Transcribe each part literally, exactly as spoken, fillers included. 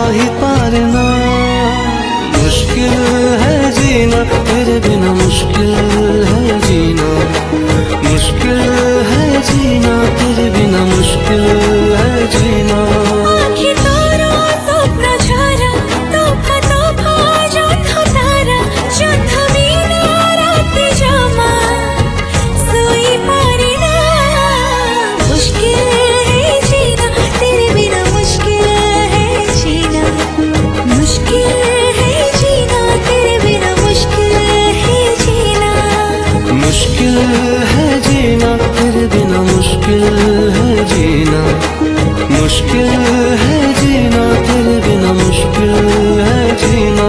रही पारे ना। मुश्किल है जीना तेरे बिना, मुश्किल है जीना, मुश्किल है जीना तेरे बिना, मुश्किल है जीना। मुश्किल है जीना तेरे बिना, मुश्किल है जीना, मुश्किल है जीना तेरे बिना, मुश्किल है जीना।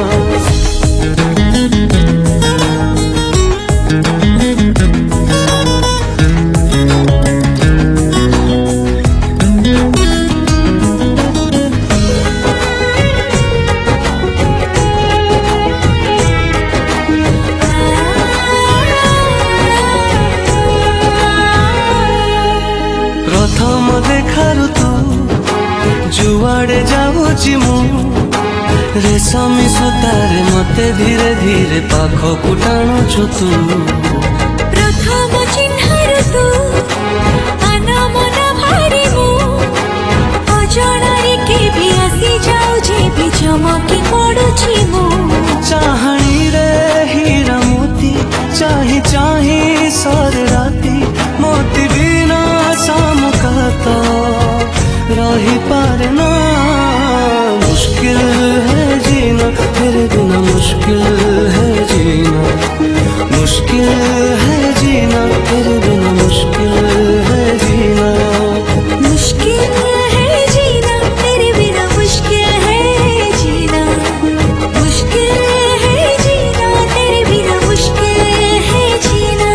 प्रथम देखारु तू जुआड़े जाऊची मु, रेशमी सूतारे मते धीरे धीरे पाखकु टाणुछु तू। प्रथम चिन्हारु तू अनामना भारी मु, अजणारे के भी आसी जाऊ जे भी चमकी पड़ुछि मु। चाहणी रे हीरा मोती, चाही चाही सर राती, मोती बिना शाम का तो रही पारे ना। मुश्किल है जीना तेरे बिना, मुश्किल है जीना, मुश्किल है जीना तेरे बिना, मुश्किल है जीना। मुश्किल है जीना तेरे बिना, मुश्किल है जीना, मुश्किल है जीना तेरे बिना, मुश्किल है जीना।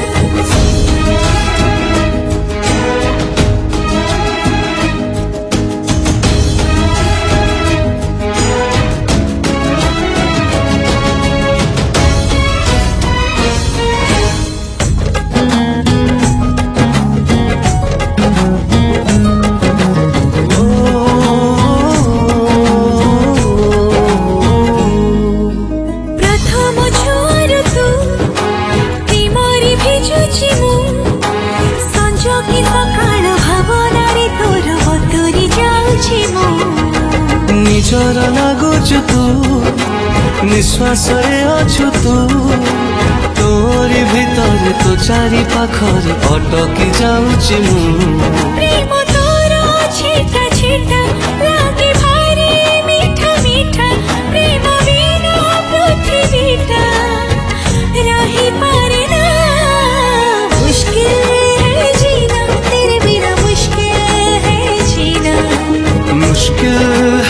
निजर लागुचु तू, निश्वास अच्छु तू, तोरी भीतर तो चारि पाखरे अटकी जाऊची मु। प्रेम तोरा छीटा छीटा लागे भारी मीठा मीठा, प्रेम बिना पृथ्वीटा रही पारे ना। मुश्किल है जीना तेरे बिना, मुश्किल है जीना, मुश्किल